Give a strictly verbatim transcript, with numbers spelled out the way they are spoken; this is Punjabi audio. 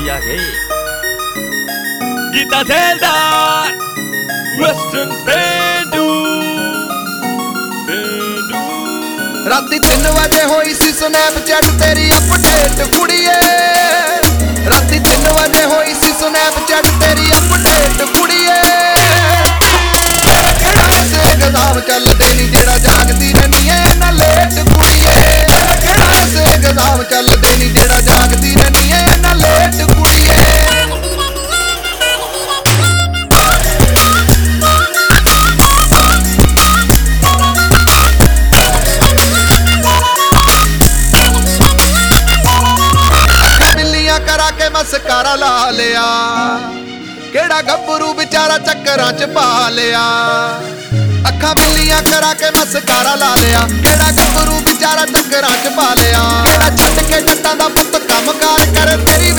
ਆ ਗਏ ਗੀਤਾ ਸੇਲਦਾਰ ਵੈਸਟਰਨ ਪੇਂਡੂ ਪੇਂਡੂ। ਰਾਤੀ ਤਿੰਨ ਵਜੇ ਹੋਈ ਸੀ ਸਨੈਪਚੈਟ ਤੇਰੀ ਅਪਡੇਟ ਕੁੜੀਏ। ਰਾਤੀ ਤਿੰਨ ਵਜੇ ਹੋਈ ਸੀ ਸਨੈਪਚੈਟ ਤੇਰੀ ਅਪਡੇਟ ਕੁੜੀਏ। ਕਿਹੜਾ ਸੇ ਗਜ਼ਾਮ ਚੱਲਦੇ ਨੀ ਜਿਹੜਾ ਜਾਗਦੀ ਰਹਿੰਦੀ ਐ ਨਾ ਲੇਟ ਕੁੜੀਏ। ਕਿਹੜਾ ਸੇ ਗਜ਼ਾਮ ਚੱਲਦੇ ਨੀ ਜਿਹੜਾ ਜਾਗਦੀ ਰਹਿੰਦੀ ਐ ਨਾ ਲੇਟ ਕੁੜੀਏ। ਕਰਾ ਕੇ ਮਸਕਾਰਾ ਲਾ ਲਿਆ ਕਿਹੜਾ ਗੱਭਰੂ ਵਿਚਾਰਾ ਚੱਕਰਾਂ ਚ ਪਾ ਲਿਆ। ਅੱਖਾਂ ਬਿੱਲੀਆਂ ਕਰਾ ਕੇ ਮਸਕਾਰਾ ਲਾ ਲਿਆ ਕਿਹੜਾ ਗੱਭਰੂ ਵਿਚਾਰਾ ਚੱਕਰਾਂ ਚ ਪਾ ਲਿਆ। ਕਿਹੜਾ ਛੱਡ ਕੇ ਜੱਟਾਂ ਦਾ ਪੁੱਤ ਕੰਮ ਕਾਰ ਕਰੇ ਤੇਰੀ